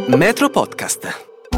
Metro Podcast.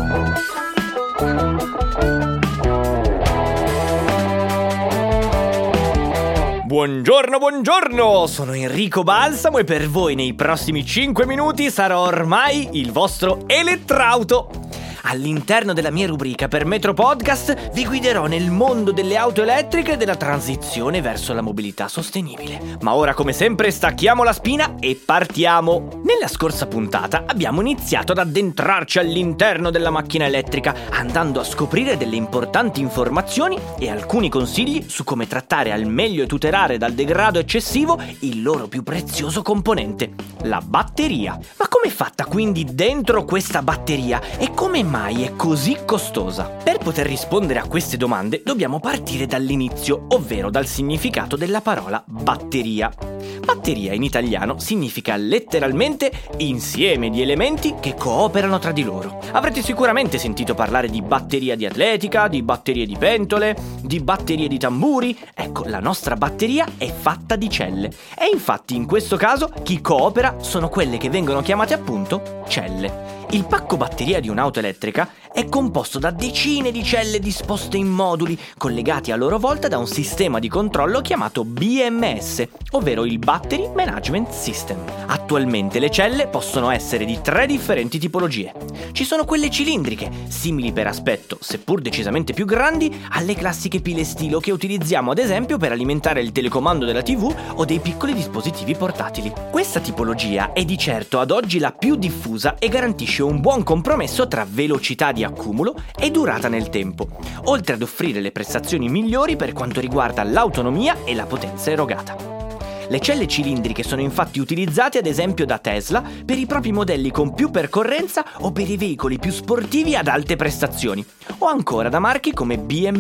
Buongiorno, sono Enrico Balsamo e per voi nei prossimi 5 minuti sarò ormai il vostro elettrauto. All'interno della mia rubrica per Metro Podcast vi guiderò nel mondo delle auto elettriche e della transizione verso la mobilità sostenibile. Ma ora, come sempre, stacchiamo la spina e partiamo! Nella scorsa puntata abbiamo iniziato ad addentrarci all'interno della macchina elettrica, andando a scoprire delle importanti informazioni e alcuni consigli su come trattare al meglio e tutelare dal degrado eccessivo il loro più prezioso componente, la batteria. Ma com'è fatta quindi dentro questa batteria e come mai è così costosa? Per poter rispondere a queste domande dobbiamo partire dall'inizio, ovvero dal significato della parola batteria. Batteria in italiano significa letteralmente insieme di elementi che cooperano tra di loro. Avrete sicuramente sentito parlare di batteria di atletica, di batterie di pentole, di batterie di tamburi. Ecco, la nostra batteria è fatta di celle. E infatti in questo caso chi coopera sono quelle che vengono chiamate appunto celle. Il pacco batteria di un'auto elettrica è composto da decine di celle disposte in moduli, collegati a loro volta da un sistema di controllo chiamato BMS, ovvero il Battery Management System. Attualmente le celle possono essere di 3 differenti tipologie. Ci sono quelle cilindriche, simili per aspetto, seppur decisamente più grandi, alle classiche pile stilo che utilizziamo ad esempio per alimentare il telecomando della TV o dei piccoli dispositivi portatili. Questa tipologia è di certo ad oggi la più diffusa e garantisce un buon compromesso tra velocità di accumulo e durata nel tempo, oltre ad offrire le prestazioni migliori per quanto riguarda l'autonomia e la potenza erogata. Le celle cilindriche sono infatti utilizzate ad esempio da Tesla per i propri modelli con più percorrenza o per i veicoli più sportivi ad alte prestazioni, o ancora da marchi come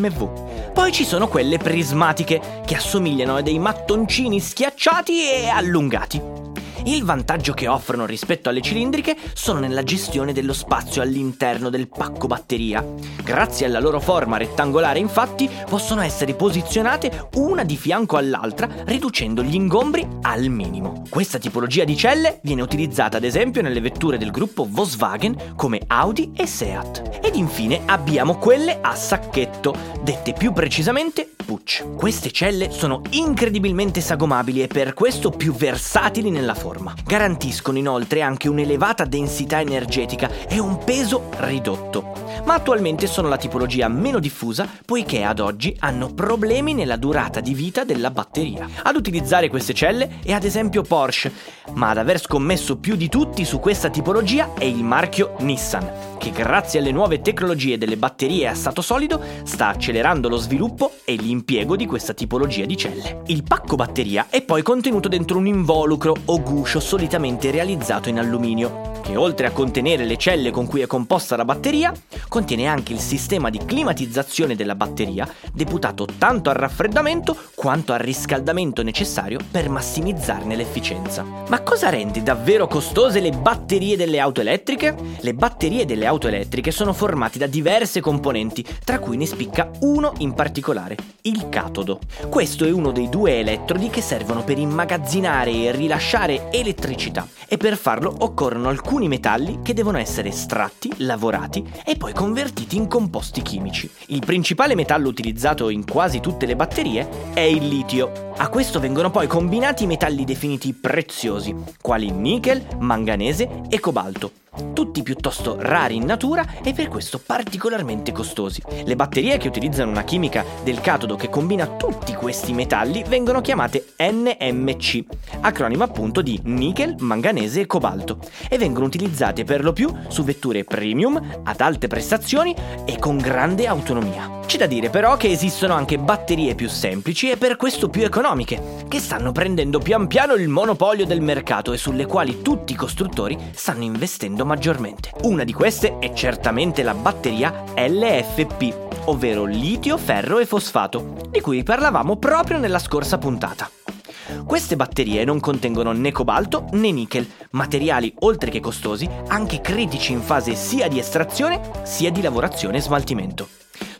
BMW. Poi ci sono quelle prismatiche, che assomigliano a dei mattoncini schiacciati e allungati. Il vantaggio che offrono rispetto alle cilindriche sono nella gestione dello spazio all'interno del pacco batteria. Grazie alla loro forma rettangolare, infatti, possono essere posizionate una di fianco all'altra, riducendo gli ingombri al minimo. Questa tipologia di celle viene utilizzata ad esempio nelle vetture del gruppo Volkswagen come Audi e Seat. Ed infine abbiamo quelle a sacchetto, dette più precisamente push. Queste celle sono incredibilmente sagomabili e per questo più versatili nella forma. Garantiscono inoltre anche un'elevata densità energetica e un peso ridotto, ma attualmente sono la tipologia meno diffusa poiché ad oggi hanno problemi nella durata di vita della batteria. Ad utilizzare queste celle è ad esempio Porsche, ma ad aver scommesso più di tutti su questa tipologia è il marchio Nissan, che grazie alle nuove tecnologie delle batterie a stato solido sta accelerando lo sviluppo e l'impiego di questa tipologia di celle. Il pacco batteria è poi contenuto dentro un involucro o guscio solitamente realizzato in alluminio, che oltre a contenere le celle con cui è composta la batteria, contiene anche il sistema di climatizzazione della batteria, deputato tanto al raffreddamento quanto al riscaldamento necessario per massimizzarne l'efficienza. Ma cosa rende davvero costose le batterie delle auto elettriche? Le batterie delle auto elettriche sono formate da diverse componenti, tra cui ne spicca uno in particolare, il catodo. Questo è uno dei 2 elettrodi che servono per immagazzinare e rilasciare elettricità, e per farlo occorrono alcuni metalli che devono essere estratti, lavorati e poi convertiti in composti chimici. Il principale metallo utilizzato in quasi tutte le batterie è il litio. A questo vengono poi combinati i metalli definiti preziosi, quali nickel, manganese e cobalto, tutti piuttosto rari in natura e per questo particolarmente costosi. Le batterie che utilizzano una chimica del catodo che combina tutti questi metalli vengono chiamate NMC, acronimo appunto di nickel, manganese e cobalto, e vengono utilizzate per lo più su vetture premium, ad alte prestazioni e con grande autonomia. C'è da dire però che esistono anche batterie più semplici e per questo più economiche, che stanno prendendo pian piano il monopolio del mercato e sulle quali tutti i costruttori stanno investendo maggiormente. Una di queste è certamente la batteria LFP, ovvero litio, ferro e fosfato, di cui parlavamo proprio nella scorsa puntata. Queste batterie non contengono né cobalto né nickel, materiali oltre che costosi, anche critici in fase sia di estrazione sia di lavorazione e smaltimento.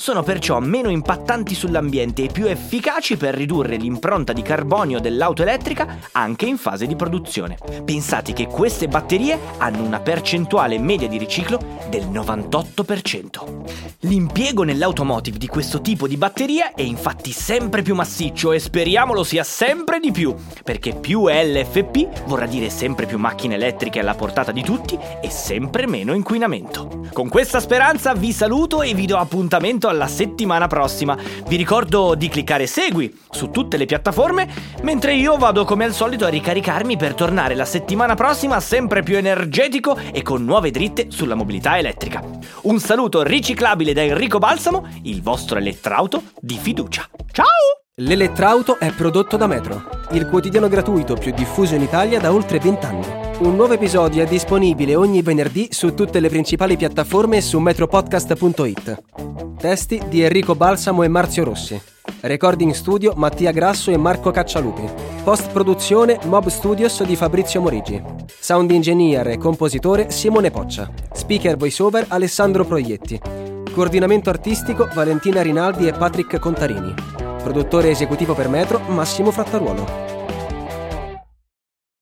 sono perciò meno impattanti sull'ambiente e più efficaci per ridurre l'impronta di carbonio dell'auto elettrica anche in fase di produzione. Pensate che queste batterie hanno una percentuale media di riciclo del 98%. L'impiego nell'automotive di questo tipo di batteria è infatti sempre più massiccio e speriamo lo sia sempre di più, perché più LFP vorrà dire sempre più macchine elettriche alla portata di tutti e sempre meno inquinamento. Con questa speranza vi saluto e vi do appuntamento alla settimana prossima. Vi ricordo di cliccare segui su tutte le piattaforme, mentre io vado come al solito a ricaricarmi per tornare la settimana prossima sempre più energetico e con nuove dritte sulla mobilità elettrica. Un saluto riciclabile da Enrico Balsamo, il vostro elettrauto di fiducia. Ciao! L'Elettrauto è prodotto da Metro, il quotidiano gratuito più diffuso in Italia da oltre 20 anni. Un nuovo episodio è disponibile ogni venerdì su tutte le principali piattaforme e su metropodcast.it. Testi di Enrico Balsamo e Marzio Rossi. Recording studio Mattia Grasso e Marco Caccialupi. Post-produzione Mob Studios di Fabrizio Morigi. Sound engineer e compositore Simone Poccia. Speaker voiceover Alessandro Proietti. Coordinamento artistico Valentina Rinaldi e Patrick Contarini. Produttore esecutivo per Metro Massimo Frattaruolo.